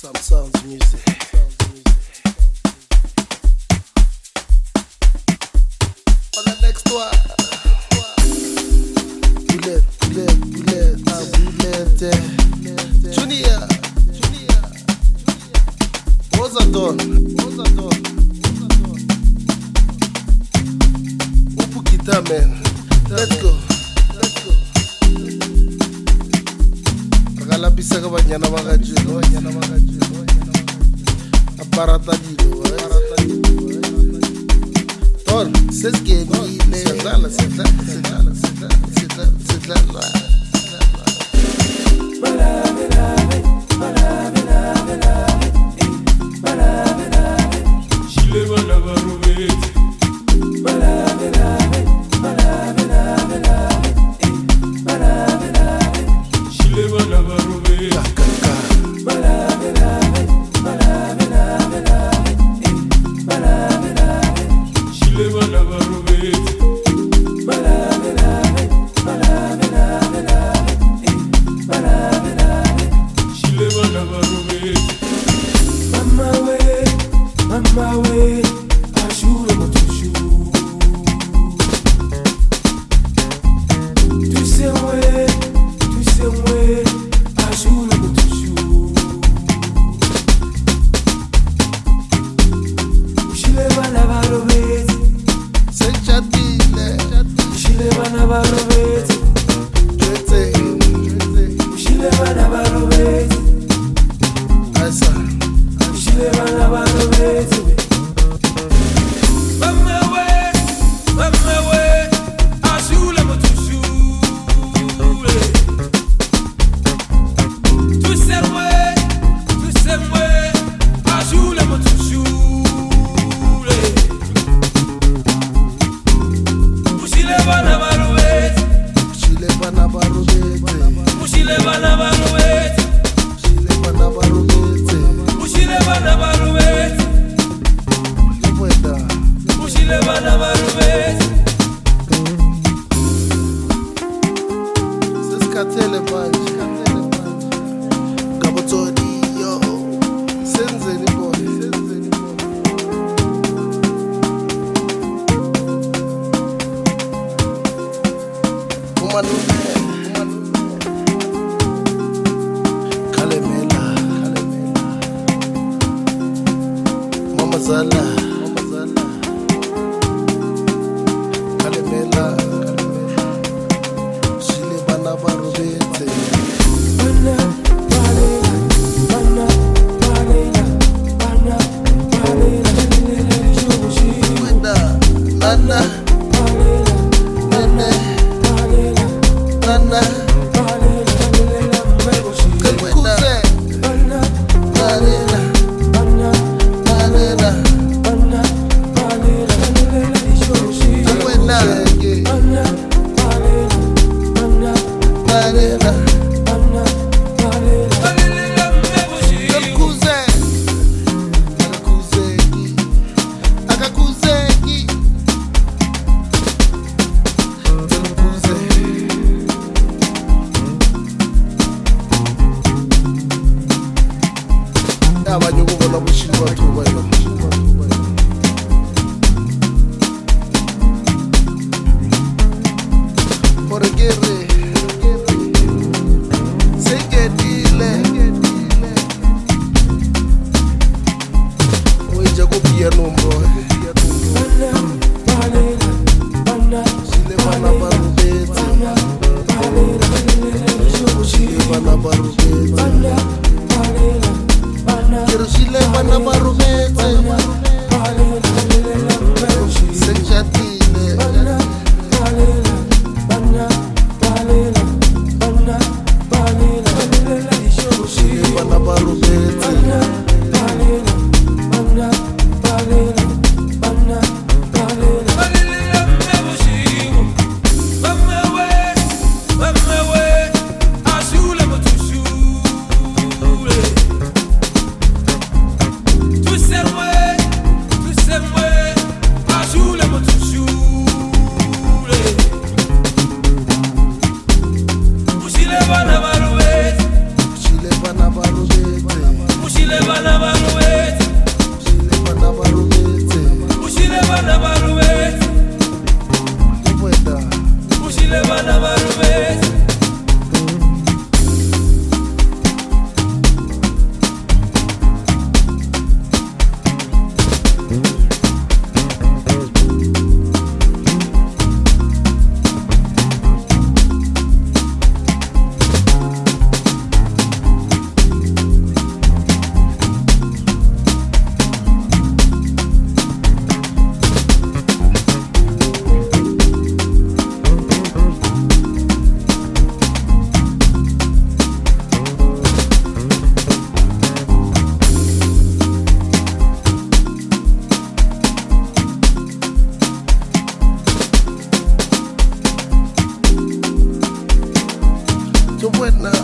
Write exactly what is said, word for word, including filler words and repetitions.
Some sounds music. On the next one. Bullet, bullet, bullet, ah, bullet. eh. Junior. Ozadon. Ozadon. Upu guitar, man. Let's go. Let's go. Akalapisa ka banyana ba ka jeno, banyana ba ka jeno. Aparata dilo, Ton, ses que mile. Sedala, sedala, sedala, sedala, sedala, sedala. Balave, lave, balave, lave, lave, balave, lave. Chile balava rovet. Balave, lave, balave, lave, lave, balave, lave. Chile balava rovet. Balave, lave, balave, lave, lave, balave, lave. Chile balava rovet. Balave, lave, balave, lave, lave, balave, lave. Chile balava rovet. Mama we, mama we, ajure mo tuju. Tu sais ouais, tu sais ouais, ajure mo tuju. Chile balava rovet. Sejatile, chile balava rovet. Jete, chile balava rovet. Asa, chile balava rovet. Mama we, mama we, ajule mo tuju. Tu sais ouais, tu sais ouais, ajule mo tuju. Chile bana baruet, Chile bana baruet, Chile bana baruet, Chile bana baruet, Chile bana baruet, Chile bana baruet. C'est scatele banji, scatele banji. Gabotoni yo, senzeni boy, senzeni boy. Manume, Kalemela, Kalemela, Mama Zala, Mama Zala, Kalemela, Kalemela, Chile bana barubete, bana balela, bana balela, bana balela, Joshi, Wenda, Nana, balela, Nana. Nana, Kuze, Nana, Nana, Nana, Nana, Nana, wena